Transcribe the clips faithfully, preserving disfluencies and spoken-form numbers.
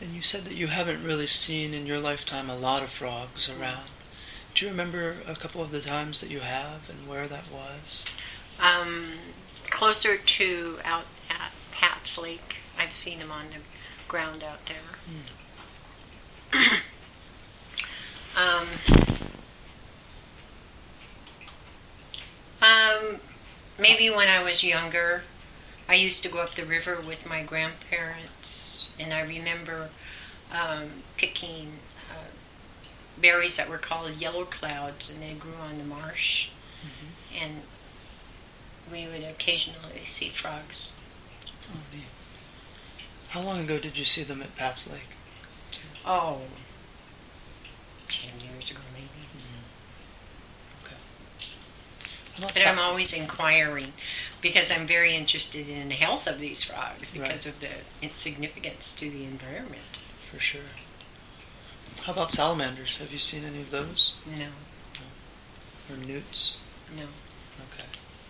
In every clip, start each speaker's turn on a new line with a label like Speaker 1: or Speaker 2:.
Speaker 1: And you said that you haven't really seen in your lifetime a lot of frogs around. Do you remember a couple of the times that you have and where that was?
Speaker 2: Um, closer to out at Pat's Lake. I've seen them on the ground out there. Mm. um, um, maybe when I was younger, I used to go up the river with my grandparents, and I remember um, picking uh, berries that were called yellow clouds, and they grew on the marsh. Mm-hmm. And we would occasionally see frogs.
Speaker 1: Oh, neat. How long ago did you see them at Pat's Lake?
Speaker 2: Oh, ten years ago maybe.
Speaker 1: Mm-hmm. Okay.
Speaker 2: But I'm always inquiring because I'm very interested in the health of these frogs because
Speaker 1: right.
Speaker 2: of the its significance to the environment.
Speaker 1: For sure. How about salamanders? Have you seen any of those?
Speaker 2: No.
Speaker 1: No. Or newts?
Speaker 2: No.
Speaker 1: Okay.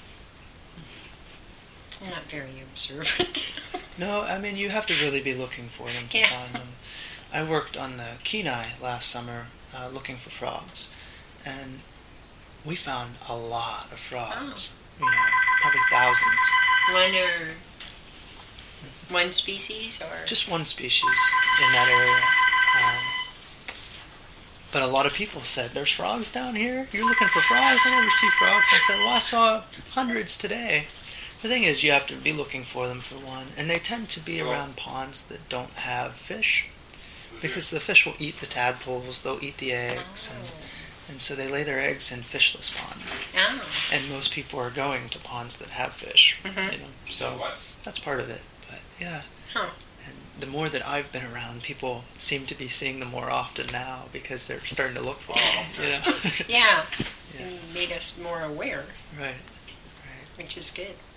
Speaker 2: I'm not very observant.
Speaker 1: No, I mean, you have to really be looking for them to
Speaker 2: yeah.
Speaker 1: find them. I worked on the Kenai last summer uh, looking for frogs, and we found a lot of frogs. Oh. You know, probably thousands.
Speaker 2: One or one species, or
Speaker 1: just one species in that area. Um, but a lot of people said, "There's frogs down here. You're looking for frogs? I never see frogs." I said, "Well, I saw hundreds today." The thing is, you have to be looking for them for one, and they tend to be around ponds that don't have fish, because the fish will eat the tadpoles, they'll eat the eggs,
Speaker 2: oh.
Speaker 1: and, and so they lay their eggs in fishless ponds.
Speaker 2: Oh.
Speaker 1: And most people are going to ponds that have fish,
Speaker 2: mm-hmm.
Speaker 1: you know, so that's part of it. But yeah,
Speaker 2: huh.
Speaker 1: and the more that I've been around, people seem to be seeing them more often now because they're starting to look for them. You know?
Speaker 2: yeah,
Speaker 1: yeah.
Speaker 2: It made us more aware.
Speaker 1: Right.
Speaker 2: Which is good.